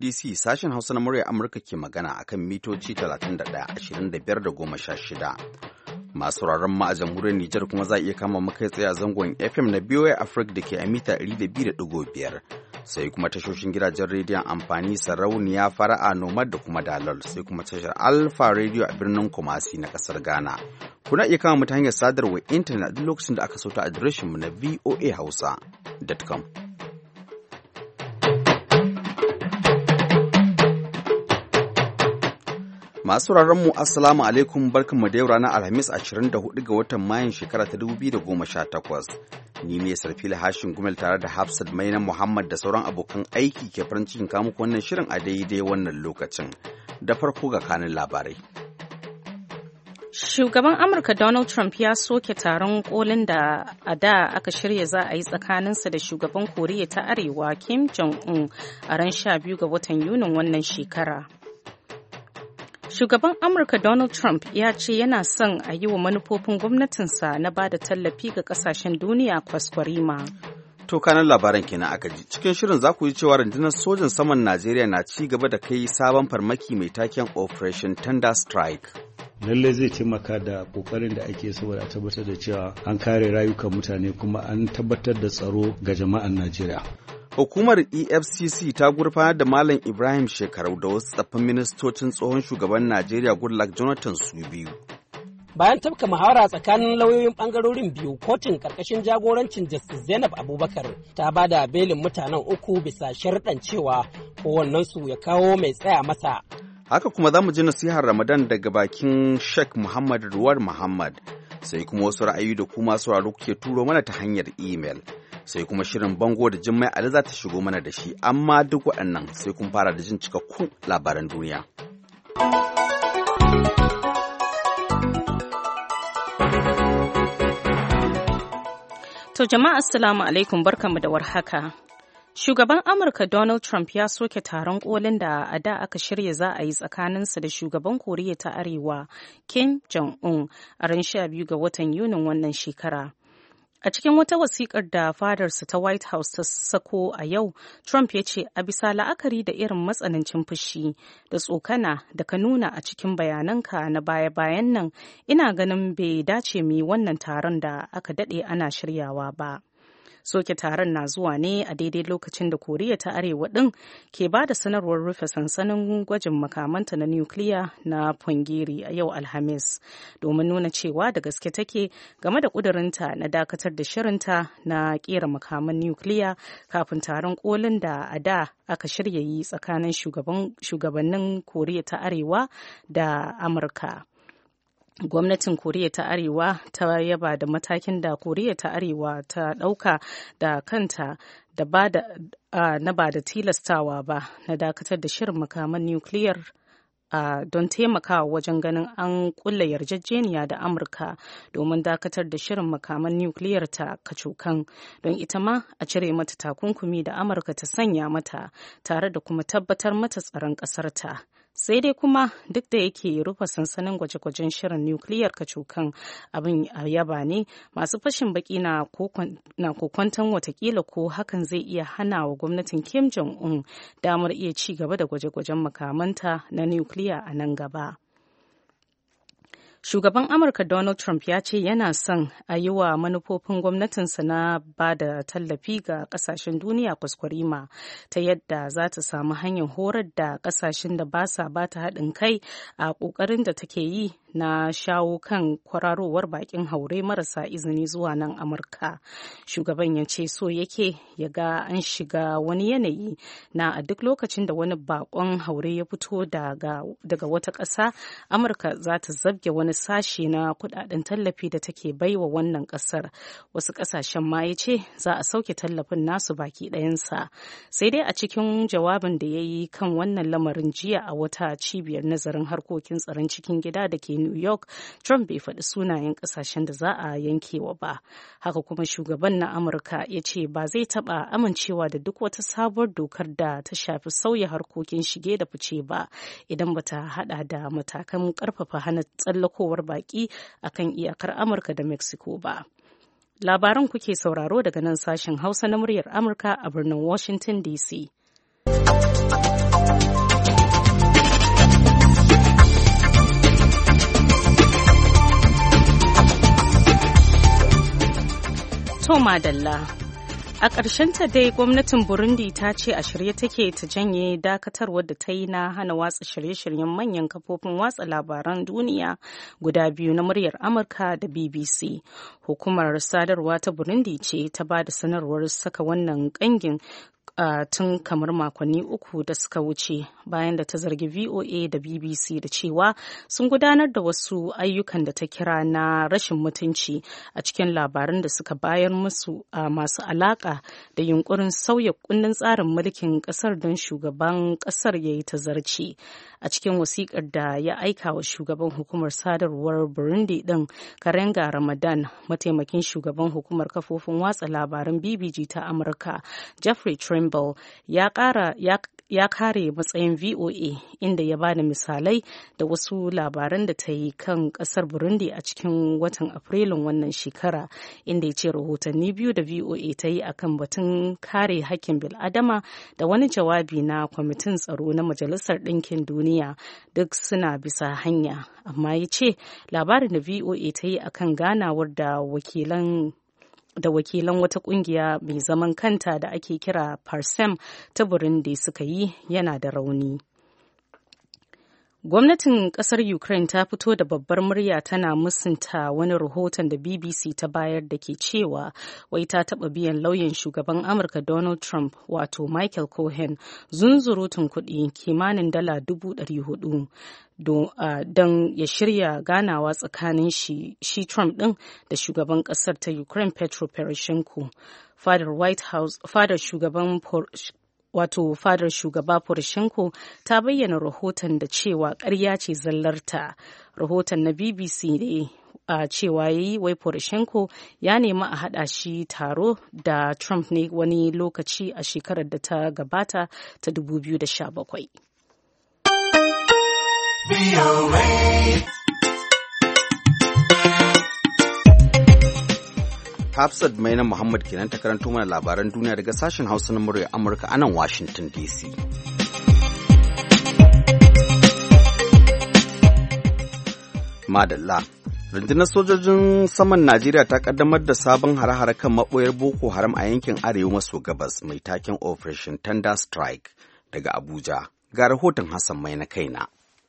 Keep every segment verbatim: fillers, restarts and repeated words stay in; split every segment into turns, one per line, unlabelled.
D C sashen Hausa na murya Amurka ke magana akan mitoci talatin da ɗaya, ashirin da biyar da goma sha shida. Masu sauraron mu a jamhuriyar Nijar kuma za a iya kama mu kai tsaye a zangon F M na B O A Africa da ke a mita ɗari da biyu da ɗigo biyar. Sai kuma tashoshin gidajen rediyon amfani sarauniya fara'a nomad da kuma dalol sai kuma tashar Alpha Radio a birnin Kumasi na ƙasar Ghana. Kuna iya kama mu ta hanyar sadarwar intanet duk lokacin da aka sauta adireshinmu na v o a hausa dot com. Masu mu Assalamu alaikum barkanmu da yau ranar Alhamis ashirin da hudu ga watan Mayun shekara ta dubu biyu da goma sha takwas. Ni ne Sarfila Hashin Gumel tare da Hafsat Maina Muhammad da sauran abokan aiki ke farin cikin kawo muku wannan shirin a daidai wannan lokacin. Da farko ga kanin labarai.
Shugaban Amurka Donald Trump ya soke taron kolin da a da aka shirya za a yi tsakaninsa da shugaban Koriya ta Arewa Kim Jong-un a ran sha biyu ga watan Yunin wannan shekara. Shugaban Amurka Donald Trump ya ce yana son a yi wa manufofin gwamnatinsa na ba da tallafi ga kasashen duniya kwaskwarima.
To kanan labaran kenan aka ji. Cikin shirin za ku ji cewa rundunar sojin saman Najeriya na ci gaba da kai sabon farmaki mai taken Operation Thunder Strike.
Lallai zai taimaka da kokarin da ake saboda tabbatar da cewa an kare rayukan mutane kuma an tabbatar da tsaro ga jama'an Najeriya.
Hukumar E F C C ta gurfanar da Malam Ibrahim Shekarau da wasu tsaffin ministocin tsohon shugaban Najeriya Goodluck Jonathan su biyu.
Bayan tafka muhawara tsakanin lauyoyin bangarorin biyu, kotun karkashin jagorancin Justice Zainab Abubakar ta ba da belin mutanen uku bisa sharɗan cewa kowannensu ya kawo mai tsaya masa.
Haka kuma za mu ji nasihar Ramadan daga bakin Sheikh Muhammad Ruwar Muhammad, sai kuma wasu ra'ayi da kuma sauraro kuke turo mana ta hanyar email. Sai kuma shirin bango da Jummai Ali za ta shigo mana da shi, amma duk waɗannan sai kun fara da jin cikakkun labaran duniya.
To jama'a assalamu alaikum barkanmu da warhaka. Shugaban Amurka Donald Trump ya soke taron kolin da a da aka shirya za a yi tsakaninsa da shugaban Koriya ta Arewa Kim Jong-un a ran sha biyu ga watan Yunin wannan shekara. A cikin wata wasikar da fadarsa ta White House ta sako a yau, Trump ya ce a bisa la'akari da irin matsanancin fushi da tsokana da ka nuna a cikin bayananka na baya-bayan nan, ina ganin bai dace mu yi wannan taron da aka daɗe ana shiryawa ba. Soke taron na zuwa ne a daidai lokacin da Koriya ta Arewa ɗin ke ba da sanarwar rufe sansanin gwajin makamanta na nukiliya na Punggye-ri a yau Alhamis, domin nuna cewa da gaske take game da ƙudurinta na dakatar da shirinta na ƙera makaman nukiliya kafin taron kolin da a da aka shirya yi tsakanin shugabannin Koriya ta Arewa da Amurka. Gwamnatin Koriya ta Arewa ta yaba da matakin da Koriya ta Arewa ta ɗauka da kanta da ba da uh, na ba da tilastawa ba na dakatar da shirin makaman nukiliyar uh, don taimakawa wajen ganin an kulla yarjejeniya da Amurka domin dakatar da shirin makaman nukiliyar ta kacokan don ita ma a cire mata takunkumi da Amurka ta sanya mata tare da kuma tabbatar mata tsaron ƙasarta. Sai dai kuma duk da yake rufe sansanin gwaje-gwajen shirin nukiliyar kacokan abin a yaba ne, masu fashin baki na kokwanton watakila ko hakan zai iya hana wa gwamnatin Kim Jong-un damar iya ci gaba da gwaje-gwajen makamanta na nukiliya a nan gaba. Shugaban Amurka Donald Trump ya ce yana son a yi wa manufofin gwamnatinsa na ba da tallafi ga kasashen duniya kwaskwarima ta yadda za ta samu hanyar horar da kasashen da ba sa ba ta haɗin kai a ƙoƙarin da take yi na shawo kan kwararowar bakin haure marasa izini zuwa nan Amurka. Shugaban ya ce so yake ya ga an shiga wani yanayi na a duk lokacin da wani bakon haure ya fito daga, daga wata ƙasa, Amurka za ta zabge wani sashe na kudaden tallafi da take baiwa wannan ƙasar. Wasu ƙasashen ma ya ce za a sauke tallafin nasu baki ɗayansa. Sai dai a cikin jawabin da ya yi kan wannan lamarin jiya a wata cibiyar nazarin harkokin tsaron cikin gida da ke New York, Trump bai faɗi sunayen ƙasashen da za a yankewa ba. Haka kuma shugaban na Amurka ya ce ba zai taɓa amincewa da duk wata sabuwar dokar da ta shafi sauya harkokin shige da fice ba idan bata haɗa da matakan ƙarfafa hana tsallakowar baƙi akan iyakar Amurka da Mexico ba. Labaran kuke sauraro daga nan sashen Hausa na muryar Amurka a birnin Washington D C. madalla. A ta dai gwamnatin Burundi ta ce a shirye take ta janye dakatarwar da ta yi na hana watsa shirye-shiryen manyan kafofin watsa labaran duniya guda biyu na muryar Amurka da B B C. Hukumar sadarwa ta Burundi ce ta ba da sanarwar saka wannan kangin Uh, tun kamar makonni uku da suka wuce bayan da ta zargi V O A da B B C da cewa sun gudanar da wasu ayyukan da ta kira na rashin mutunci a cikin labaran da suka bayar musu uh, masu alaka da yunkurin sauya kundin tsarin mulkin kasar don shugaban kasar ya yi tazarci. A cikin wasikar da ya aika wa shugaban hukumar sadarwar Burundi din Karenga Ramadan, mataimakin shugaban hukumar kafofin watsa labaran B B C ta Amurka Jeffrey Trimble ya kara ya ya kare matsayin V O A inda ya bada misalai da wasu labaran da ta yi kan kasar Burundi a cikin watan Afrilun wannan shekara, inda ya ce rahotanni biyu da V O A ta yi akan batun kare hakkin bil'adama da wani jawabi na kwamitin tsaro na Majalisar Ɗinkin Duniya duk suna bisa hanya, amma ya ce labarin da V O A ta yi akan ganawar da wakilan da wakilan wata kungiya mai zaman kanta da ake kira Parsem ta Burundi suka yi yana da rauni. Gwamnatin kasar Ukraine ta fito da babbar murya tana musunta wani rahoton da B B C ta bayar da ke cewa wai ta taɓa biyan lauyan shugaban Amurka Donald Trump wato Michael Cohen zunzurutun kuɗi kimanin dala dubu ɗari hudu don ya shirya ganawa tsakanin shi, shi Trump ɗin da shugaban ƙasar ta Ukraine Petro Poroshenko. Fadar White House, fadar shugaban wato fadar shugaba Poroshenko ta bayyana rahoton da cewa ƙarya ce zallarta. Rahoton na B B C ne a cewa yayi wai Poroshenko ya nemi a haɗa shi taro da Trump ne wani lokaci a shekarar da ta gabata ta dubu biyu da sha bakwai.
Hafsat Maina Muhammad kenan ta karanto mana labaran duniya daga sashen Hausa na murya Amurka a nan Washington D C. Madalla. Rundunar sojojin saman Najeriya ta kaddamar da sabon hare-hare kan maɓoyar Boko Haram a yankin Arewa maso gabas mai taken Operation Thunder Strike daga Abuja. Ga rahoton Hassan Maina kaina.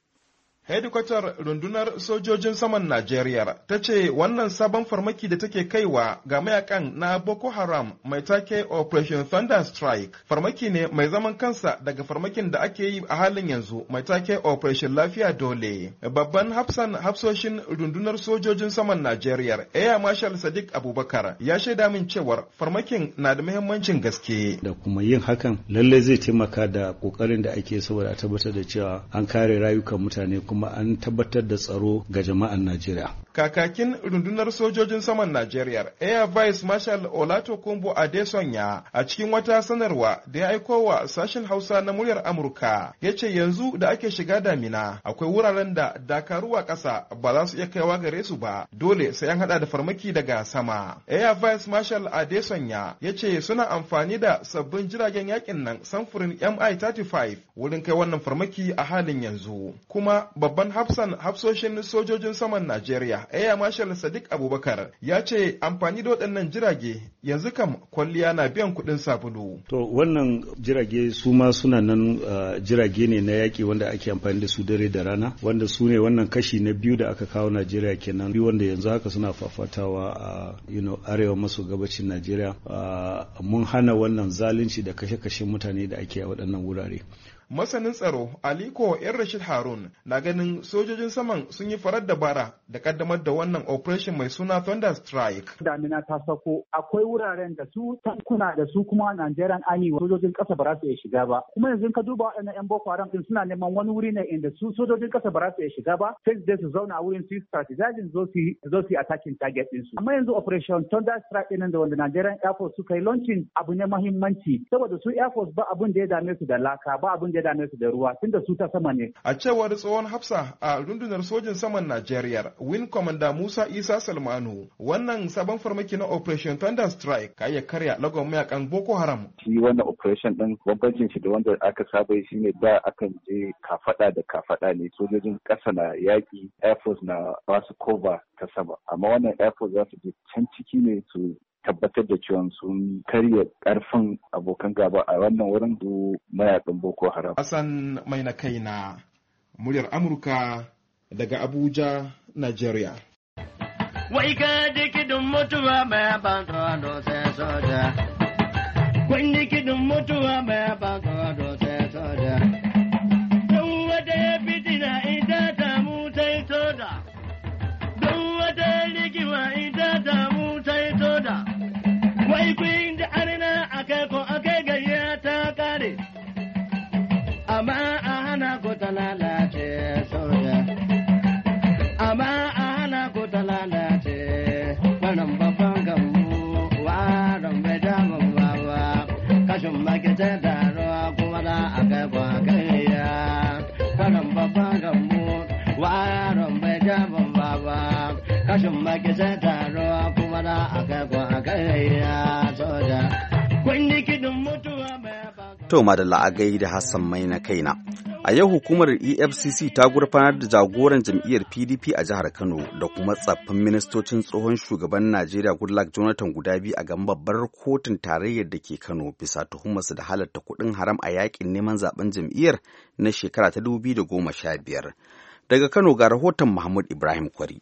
Hedikwatar rundunar sojojin saman Najeriya ta ce wannan sabon farmaki da take kaiwa ga mayakan na Boko Haram mai take Operation Thunder Strike farmaki ne mai zaman kansa daga farmakin da ake yi a halin yanzu mai take Operation Lafiya Dole. Babban hafsan hafsoshin rundunar sojojin saman Najeriya Air Marshal Sadiq Abubakar ya shaida min cewar farmakin na da muhimmancin gaske.
Da kuma yin hakan lalle zai taimaka da kokarin da ake saboda a tabbatar da cewa an kare rayukan mutane kuma an tabbatar da tsaro ga jama'an Najeriya.
Kakakin rundunar sojojin saman Najeriya, Air Vice Marshal Olatokunbo Adesonya, a cikin wata sanarwa da ya aiko wa sashen Hausa na muryar Amurka, ya ce yanzu da ake shiga damina, akwai wuraren da dakaru a ƙasa ba za su iya kaiwa gare su ba, dole sai an hada da farmaki daga sama. Air Vice Marshal Adesonya ya ce suna amfani da sabbin jiragen yakin nan samfurin M I thirty-five wurin kai wannan farmaki a halin yanzu. Kuma babban hafsan hafsoshin sojojin saman Najeriya, Air Marshal Sadiq Abubakar, ya ce amfani da waɗannan jirage yanzu kam kwalliya na biyan kuɗin sabulu.
To wannan jirage su ma suna nan uh, jirage ne na yaƙi wanda ake amfani da su dare da rana, wanda su ne wannan kashi na biyu da aka kawo Najeriya kenan, biyu wanda yanzu haka suna fafatawa a uh, you know, arewa maso gabacin Najeriya. Uh, mun hana wannan zalunci da kashe-kashe mutane da ake a waɗannan wurare.
Masanin tsaro Aliko Yan Rashid Harun na ganin sojojin saman sun yi farar dabara da kaddamar da wannan operation mai suna Thunder Strike.
Damina ta sako akwai wuraren da su tankuna da su kuma Nigerian Army sojojin kasa ba za su iya shiga ba. Kuma yanzu ka duba waɗannan 'yan Boko Haram din suna neman wani wuri ne inda su sojojin kasa ba za su iya shiga ba, sai su je su zauna a wurin su strategizing zo su zo su attacking target din su. Amma yanzu operation Thunder Strike din da wanda Nigerian Air Force suka yi launching abu ne muhimmanci saboda su Air Force ba abun da ya dame su da laka ba abun da ya dame su da ruwa tunda su ta sama ne.
A cewar tsohon hafsa a rundunar sojin saman Najeriya, Wing Commander Musa Isa Salmanu, wannan sabon farmaki na Operation Thunder Strike ka iya karya lagon mayakan Boko Haram.
Shi wannan operation din bambancin shi da wanda aka saba shi ne da akan je kafada da kafada ne, sojojin ƙasa na yaƙi, Air Force na basu cover ta sama. Amma wannan Air Force za su je can ciki ne su tabbatar da cewa sun karya karfin abokan gaba a wannan wurin su mayakan Boko Haram.
Hassan mai na kaina, muryar Amurka daga Abuja, Nigeria.
Wai ka dikidin mutuwa mai bantuwa sai soja. Kun dikidin mutuwa mai bantuwa sai soja. Don wata ya fitina ita ta mutai soja. Don wata rigima ita ta mutai soja. Wai kun da arna akai ko akai gayya ta kare. Amma a hana ko ta lalace soja. Amma a hana ko ta lalace. Wannan babban gambo wa don bai damun bawa. Kashin makita da ruwa kuma da akai ko akai ya. Wannan babban gambo wa don bai damun bawa. Kashin makita da ruwa kuma da akai ko akai ya soja. Kun yi kidin mutuwa mai.
To madalla a gaida Hassan mai na kaina. A yau hukumar E F C C ta gurfanar da jagoran jam'iyyar P D P a jihar Kano da kuma tsaffin ministocin tsohon shugaban Najeriya Goodluck Jonathan guda biyu a gaban babbar kotun tarayyar da ke Kano bisa tuhumarsu da halatta kuɗin haram a yakin neman zaben jam'iyyar na shekara ta dubu biyu da goma sha biyar. Daga Kano ga rahoton Mahmud Ibrahim Kwari.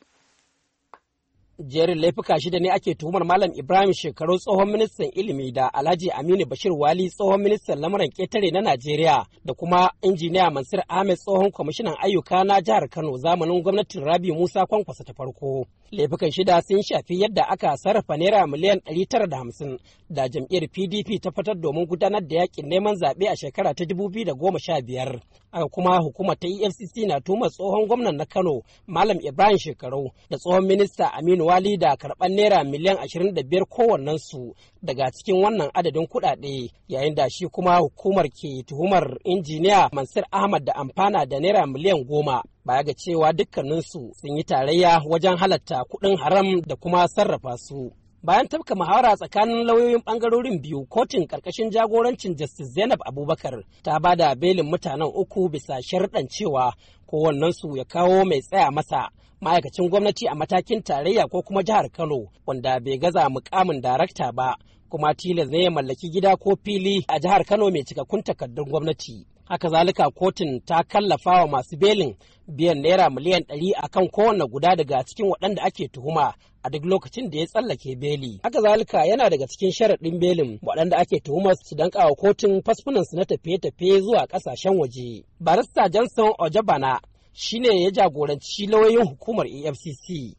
Jerin laifuka shida ne ake tuhumar Malam Ibrahim Shekaru tsohon ministan ilimi da Alhaji Aminu Bashir Wali tsohon ministan lamuran ƙetare na Najeriya da kuma injiniya Mansur Ahmed tsohon kwamishinan ayyuka na jihar Kano zamanin gwamnatin Rabi Musa Kwankwasa ta farko. Laifukan shida sun shafi yadda aka sarrafa naira miliyan ɗari tara da hamsin da jam'iyyar P D P ta fitar domin gudanar da yakin neman zaɓe a shekara ta dubu biyu da goma sha biyar. Aka kuma hukumar ta E F C C na tuhumar tsohon gwamnan na Kano Malam Ibrahim Shekaru da tsohon minista Aminu Wali da karɓar naira miliyan ashirin da biyar kowannensu daga cikin wannan adadin kuɗaɗe, yayin da shi kuma hukumar ke tuhumar injiniya Mansur Ahmad da amfana da naira miliyan goma. Baya ga cewa dukkaninsu sun yi tarayya wajen halatta kuɗin haram da kuma sarrafa su. Bayan tafka muhawara tsakanin lauyoyin bangarorin biyu, kotun karkashin jagorancin Justice Zainab Abubakar ta ba da belin mutanen uku bisa sharɗan cewa kowannensu ya kawo mai tsaya masa ma'aikacin gwamnati a matakin tarayya ko kuma jihar Kano wanda bai gaza mukamin darakta ba, kuma tilas ne ya mallaki gida ko fili a jihar Kano mai cikakkun takardun gwamnati. Haka zalika kotun ta kallafa wa masu belin biyan naira miliyan ɗari a kan kowane guda daga cikin waɗanda ake tuhuma a duk lokacin da ya tsallake beli. Haka zalika yana daga cikin sharaɗin belin waɗanda ake tuhumar su danka wa kotun fasfunansu na tafiye-tafiye zuwa ƙasashen waje. Barista Johnson Ojabana shine ya jagoranci lauyoyin hukumar E F C C.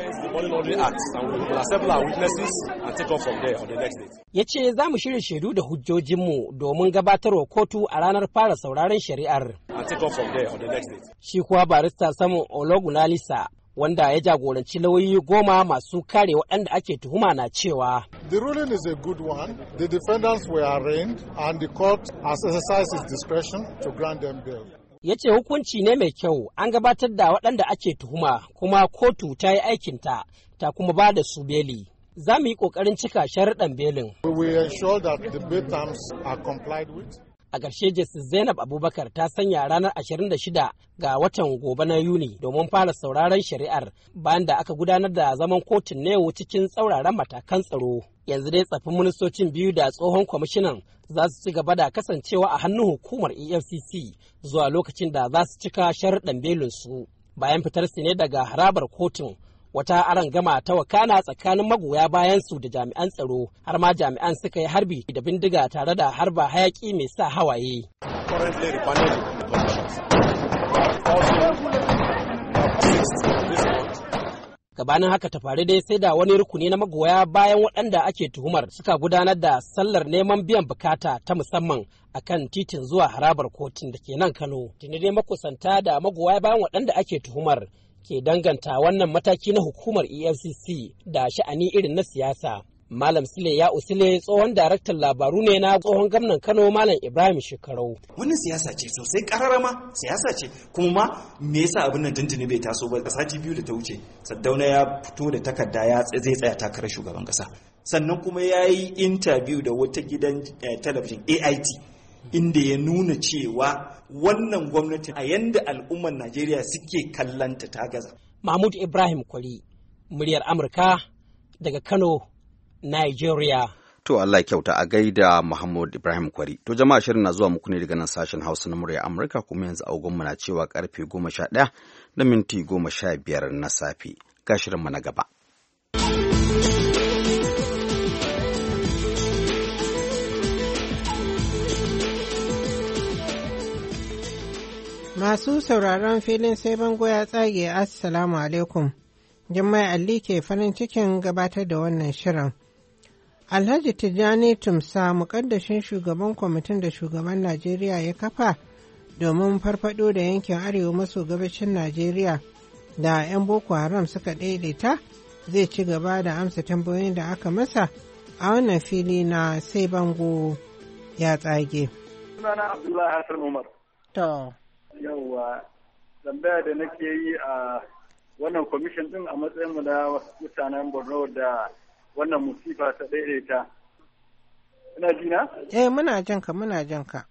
Ya ce za mu shirya shaidu da hujjojinmu domin gabatarwa kotu a ranar fara sauraron shari'ar. Shi kuwa barista Samun Ologunalisa wanda ya jagoranci lauyoyi goma masu kare waɗanda ake tuhuma na cewa
The ruling is a good one. The defendants were arraigned and the court has exercised its discretion to grant them bail.
Ya ce hukunci ne mai kyau, an gabatar da waɗanda ake tuhuma kuma kotu ta yi aikinta ta kuma ba da su beli. Za mu yi ƙoƙarin cika sharuɗan belin.
We will ensure that the bail terms are complied with.
A ƙarshe Justice Zainab Abubakar ta sanya ranar ashirin da shida ga watan gobe na Yuni domin fara sauraron shari'ar bayan da aka gudanar da zaman kotun na yau cikin tsauraran matakan tsaro. Yanzu dai tsaffin ministocin biyu da tsohon kwamishinan za su ci gaba da kasancewa a hannun hukumar E F C C zuwa lokacin da za su cika sharuɗan belinsu. Bayan fitar su ne daga harabar kotun, wata arangama ta wakana tsakanin magoya bayan su da jami'an tsaro, har ma jami'an suka yi harbi da bindiga tare da harba hayaki mai sa hawaye. Gabanin haka ta faru dai sai da wani rukuni na magoya bayan waɗanda ake tuhumar suka gudanar da sallar neman biyan bukata ta musamman a kan titin zuwa harabar kotun da ke nan Kano. Tuni dai makusanta da magoya bayan waɗanda ake tuhumar ke danganta wannan mataki na hukumar E F C C da sha'ani irin na siyasa. Malam Sule ya usile tsohon daraktan labaru ne na tsohon gwamnan Kano Malam Ibrahim Shekarau.
Wannan siyasa ce sosai kararama siyasa ce kuma ma me yasa abin nan tuntuni bai taso ba sati biyu da ta wuce Saddauna ya fito da takarda ya zai tsaya takarar shugaban kasa. Sannan kuma ya yi interview da wata gidan talabijin A I T inda ya nuna cewa wannan gwamnati a yanda al'ummar Najeriya suke kallanta ta gaza.
Mahmud Ibrahim Kwari, muryar Amurka daga Kano, Nigeria.
To Allah kyauta a gaida Muhammad Ibrahim Kwari. To jama'a shirin na zuwa muku ne daga nan sashen Hausa na murya Amurka kuma yanzu agogonmu na cewa karfe goma sha ɗaya da minti goma sha biyar na safe. Ga shirinmu na gaba.
Masu sauraron filin sai bango ya tsage Assalamu alaikum. Jummai Ali ke farin cikin gabatar da wannan shirin. Alhaji Tijjani Tumsa mukaddashin shugaban kwamitin da shugaban Najeriya ya kafa domin farfado da yankin arewa maso gabashin Najeriya da 'yan Boko Haram suka daidaita zai ci gaba da amsa tambayoyin da aka masa a wannan fili na sai bango ya tsage.
Sunana Abdullahi Hassan Umar.
To.
Yawwa, tambaya da nake yi a wannan kwamishin din a matsayinmu na mutanen Borno da wannan musifa ta daidaita. Ina jina?
Eh muna jan ka muna jan ka.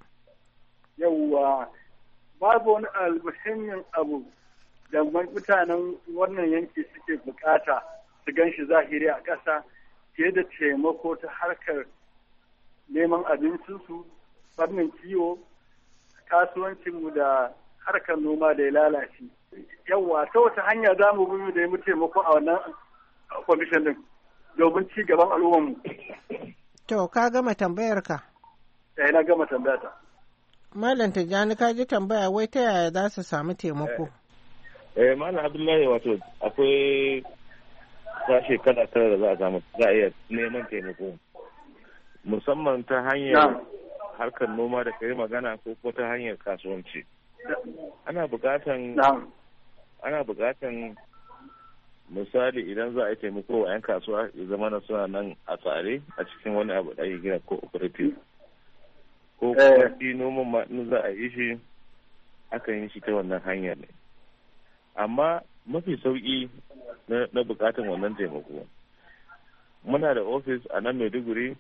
Yawwa, babu wani almuhimmin abu da mutanen wannan yanki suke bukata su gan shi zahiri a ƙasa fiye da taimako ta harkar neman abincinsu, fannin kiwo, kasuwancinmu da harkar noma da ya lalace. Yawwa, ta wata hanya za mu bi da ya mu taimako a wannan kwamishin din domin ci gaban al'ummarmu.
To, ka gama tambayar ka?
Eh, na gama tambayata.
Malam Tijjani, ka ji tambaya wai ta yaya za su samu taimako?
Eh, Malam Abdullahi, wato akwai sashe kala tara da za a samu za a iya neman taimako. Musamman ta hanyar harkar noma da kai magana ko ko ta hanyar kasuwanci. Ana bukatan ana bukatan misali idan za a yi taimako wa 'yan kasuwa ya zama na suna nan a tsare a cikin wani abu da ake gina cooperative ko kuma shi noman ma in za a yi shi akan yi shi ta wannan hanyar ne, amma mafi sauki na bukatan wannan taimako muna da ofis a nan Maiduguri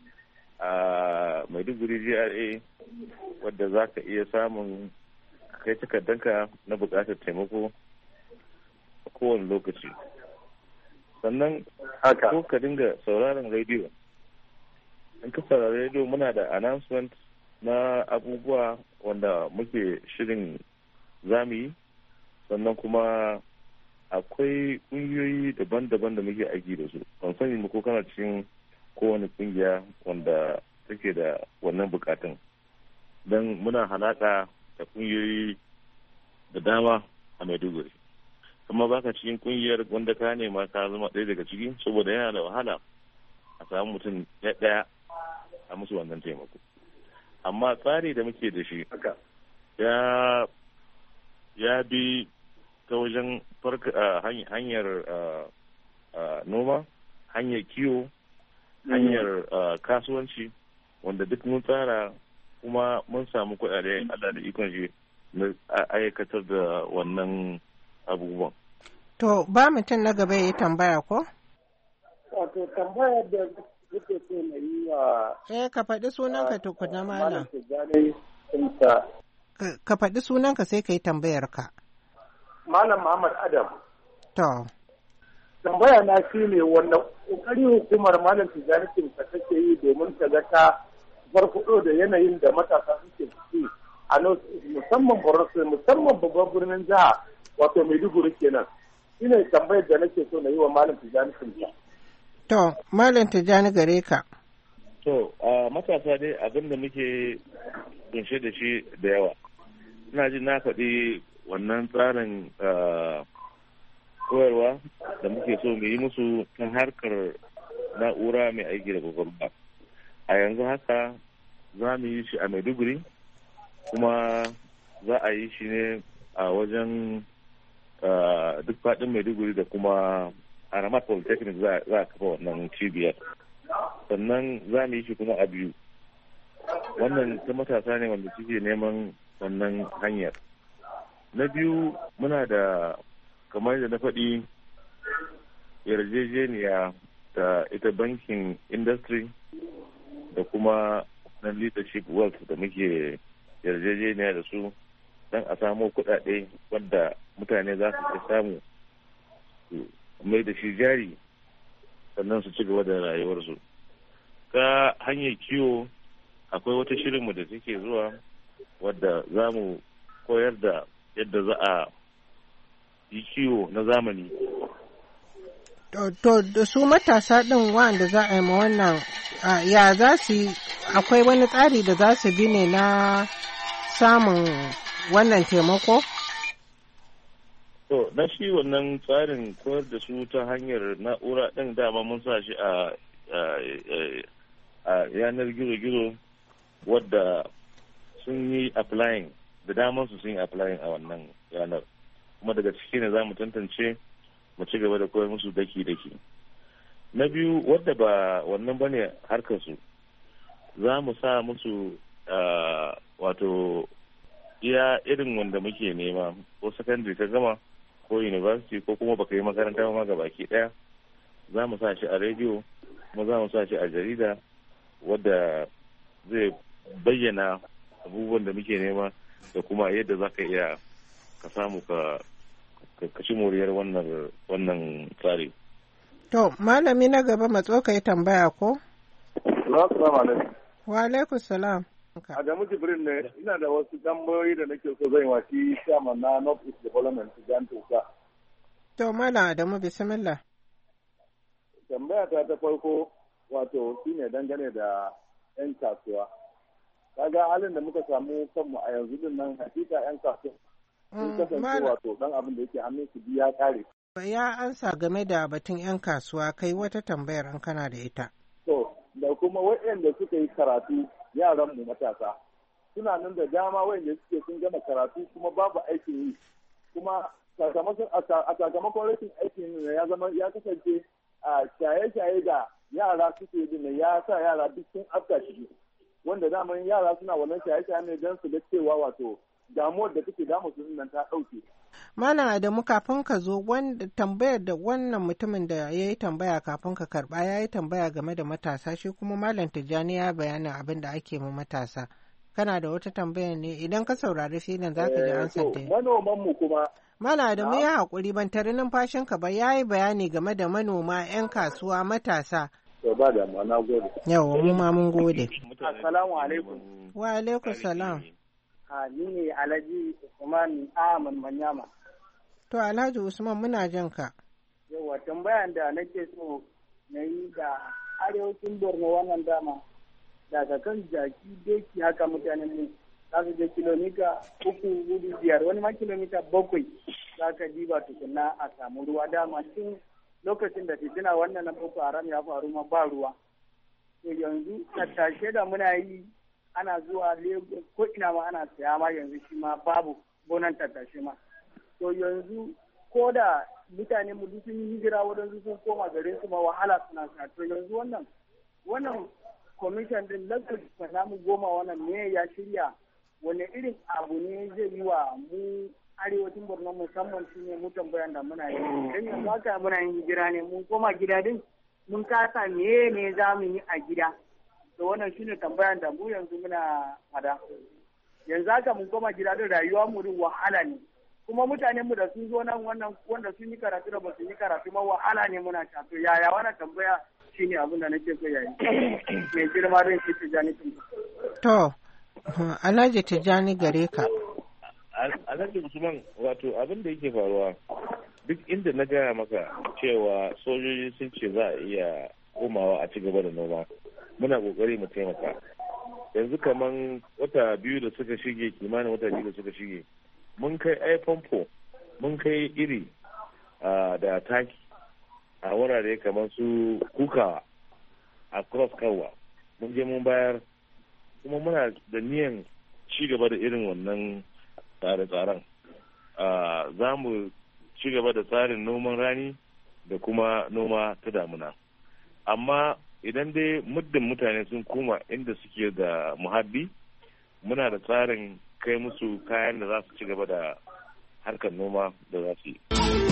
a Maiduguri G R A wadda za ka iya samun kai takardanka na bukatar taimako a kowane lokaci. Sannan ko ka dinga sauraron rediyo. In ka saurari rediyo muna da announcement na abubuwa wanda muke shirin zamu yi, sannan kuma akwai kungiyoyi daban-daban da muke aiki da su. Ban sani mu ko kana cikin kowane kungiya wanda take da wannan bukatun. Don muna halaka da kungiyoyi da dama a Maiduguri. Kuma baka cikin kungiyar wanda ka nema ka zama ɗaya daga ciki saboda yana da wahala a samu mutum ɗaya a musu wannan taimako. Amma tsari da muke da shi ya ya bi ta wajen hanyar noma, hanyar kiwo, hanyar kasuwanci wanda duk mun tsara kuma mun samu kuɗaɗe Allah da ikon shi na aikatar da wannan abubuwan.
To ba mutum na gaba yi tambaya ko?
Wato tambayar da yake so na yi wa...
Eh ka faɗi sunanka tukuna malam. Ka faɗi sunanka sai ka yi tambayar ka.
Malam Muhammad Adam.
To.
Tambaya na shi ne wannan ƙoƙari hukumar Malam Tijjani Kimsa take yi domin ta ga ta farfaɗo da yanayin da matasa suke ciki a musamman Borno musamman babban birnin jiha wato Maiduguri kenan. Shi ne tambayar da nake so na yi wa Malam Tijjani Kimsa.
To, Malam Tijjani gare ka.
To, a matasa dai abin da muke kunshe da shi da yawa. Ina jin na faɗi wannan tsarin koyarwa da muke so mu yi musu ta harkar na'ura mai aiki da kwakwalwa. A yanzu haka za mu yi shi a Maiduguri kuma za a yi shi ne a wajen duk faɗin Maiduguri da kuma a Ramat Polytechnic za a kafa wannan cibiyar. Sannan za mu yi shi kuma a biyu. Wannan ta matasa ne wanda suke neman wannan hanyar. Na biyu muna da kamar da na faɗi yarjejeniya da ita bankin industry da kuma na leadership wealth da muke yarjejeniya da su don a samo kuɗaɗe wanda mutane za su samu mai da shi jari sannan su ci gaba da rayuwarsu. Ta hanyar kiwo akwai wata shirinmu da take zuwa wadda za mu koyar da yadda za a yi kiwo na zamani.
To, da su matasa ɗin wanda za a yi ma wannan ya za su yi, akwai wani tsari da za su bi ne na samun wannan taimako?
To, na shi wannan tsarin koyar da su ta hanyar na'ura ɗin dama mun sa shi a a yanar gizo-gizo wadda sun yi applying da daman su sun yi applying a wannan yanar, kuma daga ciki ne za mu tantance mu ci gaba da koyar musu daki-daki. Na biyu wadda ba wannan ba ne harkarsu, za mu sa musu wato iya irin wanda muke nema, ko secondary ka gama ko university ko kuma baka yi makaranta ma ga baki daya, za mu sa shi a rediyo kuma za mu sa shi a jarida wadda zai bayyana abubuwan da muke nema da kuma yadda za ka iya ka samu ka kashi moriyar wannan wannan tsari.
To, malami na gaba matso ka yi tambaya ko?
Assalamu alaikum.
Wa alaikum salam.
Adamu Jibril ne, ina da wasu tambayoyi da nake so zan wasi chairman na North East Development Jan Tuka.
To, malam Adamu bismillah.
Tambaya ta ta farko wato shine dangane da 'yan kasuwa. Kaga halin da muka samu kanmu a yanzu din nan hakika 'yan kasuwa sun kasance wato dan abin da yake hannun su biya kare.
Ya ansa game da batun 'yan kasuwa kai wata tambayar an kana da ita.
To, da kuma waɗanda suka yi karatu yaran mu matasa suna nan da dama waɗanda suke sun gama karatu kuma babu aikin yi. Kuma a sakamakon rashin aikin yi ya zama ya kasance a shaye-shaye da yara suke din ya sa yara duk sun afka shi. Wanda daman yara suna wannan shaye-shaye ne don su ga cewa wato damuwar da take damu su nan ta ɗauke.
Malam Adamu kafin ka zo wanda tambayar da wannan mutumin da ya yi tambaya kafin ka karba ya yi tambaya game da matasa shi kuma Malam Tijjani ya bayanin abin da ake ma matasa. Kana da wata tambaya ne idan ka saurari filin za ka ji ansar da
manoman mu kuma.
Malam Adamu ya haƙuri ban tare numfashin ka ba ya yi bayani game da manoma 'yan kasuwa matasa.
To ba da ma na gode.
Yawa mu ma mun gode.
Assalamu alaikum.
Wa alaikum salam.
A ni ne Alhaji Usman Ahmad Manyama.
To Alhaji Usman muna jin ka.
Yawa tambayan da nake so na yi da arewacin Borno wannan dama daga kan jaki deki haka mutanen ne za su je kilomita uku hudu biyar wani ma kilomita bakwai za ka diba tukunna a samu ruwa dama tun lokacin da fitina wannan na Boko Haram ya faru ma ba ruwa. To yanzu tattashe da muna yi ana zuwa Lagos ko ina ma ana saya ma yanzu shi ma babu gonan tattashe ma. To yanzu ko da mutane mu duk sun yi hijira wadansu sun koma garin su ma wahala suna sa. To yanzu wannan wannan commission din lantarki namu goma wannan ne ya shirya wani irin abu ne zai yi wa mu arewacin Borno musamman shi ne mu tambayan da muna yi. Dan yanzu haka muna yin hijira ne mun koma gida din mun kasa me ne za mu yi a gida. To wannan shine tambayan da mu yanzu muna fada. Yanzu haka mun koma gida da rayuwa mu din wahala ne. Kuma mutanen mu da sun zo nan wannan wanda sun yi karatu da ba su yi karatu ma wahala ne muna sha. To yaya wannan tambaya shine abin da nake so yayi. Mai girma din shi Tijjani tun.
To Alhaji Tijjani gare ka.
Alhaji Usman wato abin da yake faruwa duk inda na gaya maka cewa sojoji sun ce za a iya komawa a ci gaba da noma. Muna kokari mu taimaka. Yanzu kaman wata biyu da suka shige kimanin wata biyu da suka shige mun kai ai famfo mun kai iri da taki a wurare kamar su kuka a cross kawa mun je mun bayar kuma muna da niyan ci gaba da irin wannan tsare-tsaren. Za mu ci gaba da tsarin noman rani da kuma noma ta damuna amma idan dai muddin mutane sun koma inda suke da muhabbi muna da tsarin kai musu kayan da za su ci gaba da harkar noma da za su yi.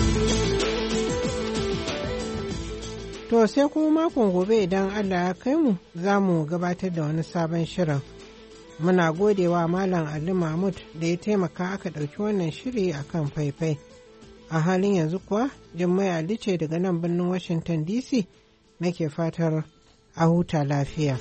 To sai kuma makon gobe idan Allah ya kai mu za mu gabatar da wani sabon shirin. Muna godewa Malam Ali Mahmud da ya taimaka aka ɗauki wannan shiri a kan faifai. A halin yanzu kuwa Jummai Ali ce daga nan birnin Washington D C nake fatar a huta lafiya.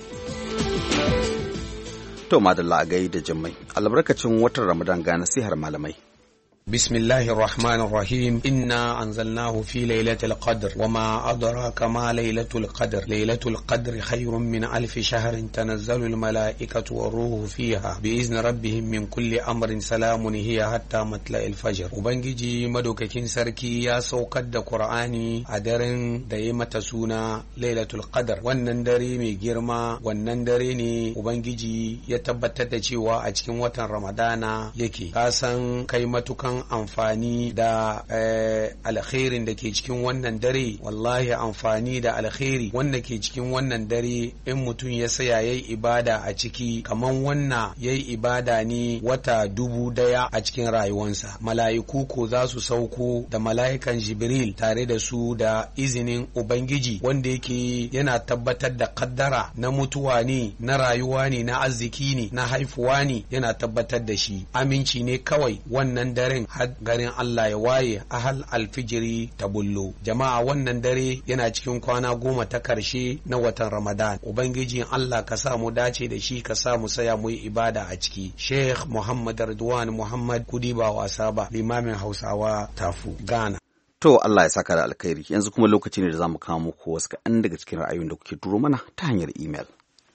To madalla a gai da jimmai albarkacin watan Ramadan ga nasihar malamai.
بسم الله الرحمن الرحيم إنا أنزلناه في ليلة القدر وما أدراك ما ليلة القدر ليلة القدر خير من ألف شهر تنزل الملائكة والروح فيها بإذن ربهم من كل أمر سلام هي حتى مطلع الفجر وبنجي مدوككين سركي يا سوكد قرآني أدرن دايمة سونا ليلة القدر والنندري مي جرما والنندري ني وبنجي يتبتت cewa a cikin watan Ramadana yake kasan kai matukan amfani da alkhairin da ke cikin wannan dare wallahi amfani da alkhairi wanda ke cikin wannan dare in mutum ya saya yayi ibada a ciki kaman wannan yayi ibada ne wata dubu daya a cikin rayuwarsa mala'iku ko za su sauko da mala'ikan Jibril tare da su da izinin Ubangiji wanda yake yana tabbatar da kaddara na mutuwa ne na rayuwa ne na arziki ne na haifuwa ne yana tabbatar da shi aminci ne kawai wannan daren har garin Allah ya waye a hal alfijiri ta bullo jama'a wannan dare yana cikin kwana goma ta karshe na watan Ramadan ubangiji Allah ka sa mu dace da shi ka sa mu saya mu yi ibada a ciki Sheikh Muhammad Ridwan Muhammad kudi ba wasa ba limamin Hausawa Tafu Ghana.
To Allah ya saka da alkhairi yanzu kuma lokaci ne da zamu kawo muku wasu kaɗan daga cikin ra'ayoyin da kuke turo mana ta hanyar email.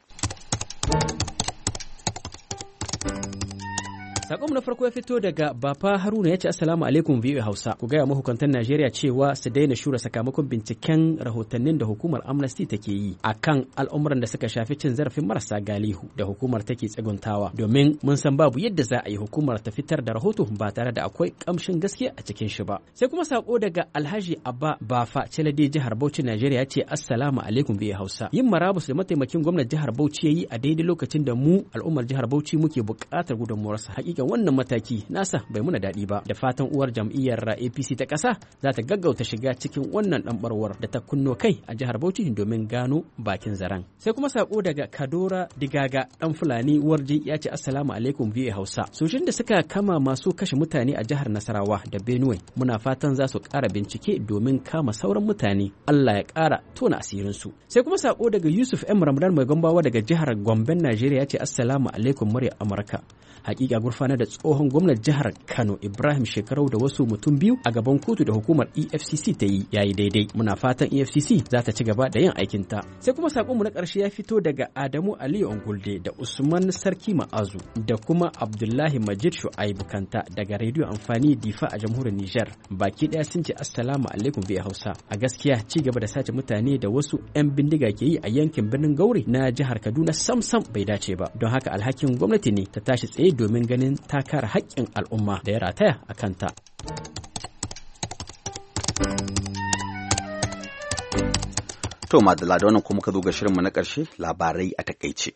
Sakon na farko ya fito daga Bapa Haruna ya ce Assalamu alaikum V O A Hausa. Ku gaya mahukantan Najeriya cewa su daina shura sakamakon binciken rahotannin da hukumar Amnesty take yi akan al'umuran da suka shafi cin zarafin marasa galihu da hukumar take tsaguntawa domin mun san babu yadda za a yi hukumar ta fitar da rahoto ba tare da akwai kamshin gaskiya a cikin shi ba. Sai kuma sako daga Alhaji Abba Bafa Celade jihar Bauchi Najeriya ya ce Assalamu alaikum V O A Hausa. Yin marabus da mataimakin gwamnatin jihar Bauchi yayi a daidai lokacin da mu al'ummar jihar Bauchi muke buƙatar gudunmuwarsa. Hakika wannan mataki nasa bai muna daɗi ba da fatan uwar jam'iyyar A P C ta ƙasa za ta gaggauta shiga cikin wannan ɗanɓarwar da ta kunno kai a jihar Bauchi domin gano bakin zaren. Sai kuma sako daga Kadora Digaga ɗan Fulani Warji ya ce Assalamu alaikum V O A Hausa. Sojin da suka kama masu kashe mutane a jihar Nasarawa da Benue muna fatan za su ƙara bincike domin kama sauran mutane Allah ya ƙara tona asirinsu. Sai kuma sako daga Yusuf M Ramadan mai gombawa daga jihar Gomben Najeriya ya ce Assalamu alaikum murya Amurka. Hakika gurfana da tsohon gwamnan jihar Kano Ibrahim Shekarau da wasu mutum biyu a gaban kotu da hukumar E F C C ta yi yayi daidai. Muna fatan E F C C za ta ci gaba da yin aikinta. Sai kuma sakonmu na ƙarshe ya fito daga Adamu Aliyu Ongulde da Usman Sarki Ma'azu da kuma Abdullahi Majid Shu'aibu Kanta daga rediyo amfani Difa a jamhuriyar Nijar. Baki ɗaya sun ce Assalamu alaikum bi Hausa. A gaskiya ci gaba da sace mutane da wasu 'yan bindiga ke yi a yankin birnin Gauri na jihar Kaduna samsam bai dace ba. Don haka alhakin gwamnati ne ta tashi tsaye domin ganin ta kare haƙƙin al'umma da ya rataya a kanta.
To madalla da wannan kuma ka zo ga shirinmu na ƙarshe labarai a takaice.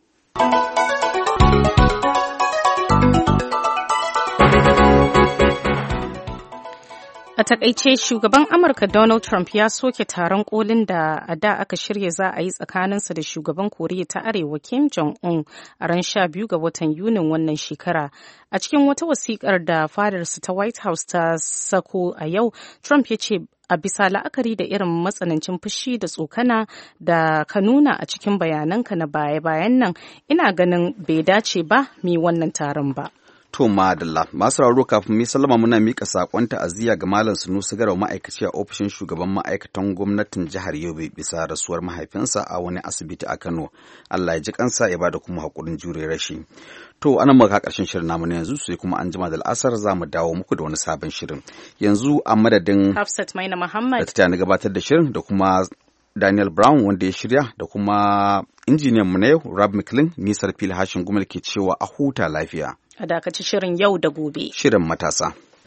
A takaice shugaban Amurka Donald Trump ya soke taron kolin da a da aka shirya za a yi tsakaninsa da shugaban Koriya ta Arewa Kim Jong-un a ran sha biyu ga watan Yunin wannan shekara. A cikin wata wasikar da fadarsa ta White House ta sako a yau, Trump ya ce a bisa la'akari da irin matsanancin fushi da tsokana da ka nuna a cikin bayananka na baya-bayan nan, ina ganin bai dace ba mu wannan taron ba.
To madalla masu raro kafin mu sallama muna mika sakon ta'aziyya ga Malam Sunusi Garau ma'aikaci a ofishin shugaban ma'aikatan gwamnatin jihar Yobe bisa rasuwar mahaifinsa a wani asibiti a Kano. Allah ya ji kansa ya bada kuma hakurin jure rashi. To anan muka karshen shirin namu na yanzu sai kuma an jima da al'asar za mu dawo muku da wani sabon shirin. Yanzu a madadin
Hafsat Maina Muhammad
da ta gabatar da shirin da kuma Daniel Brown wanda ya shirya da kuma injiniyan mu na yau Rob McLean nisar fil hashin gumal ke cewa a huta lafiya.
A dakaci shirin yau da gobe.
Shirin matasa.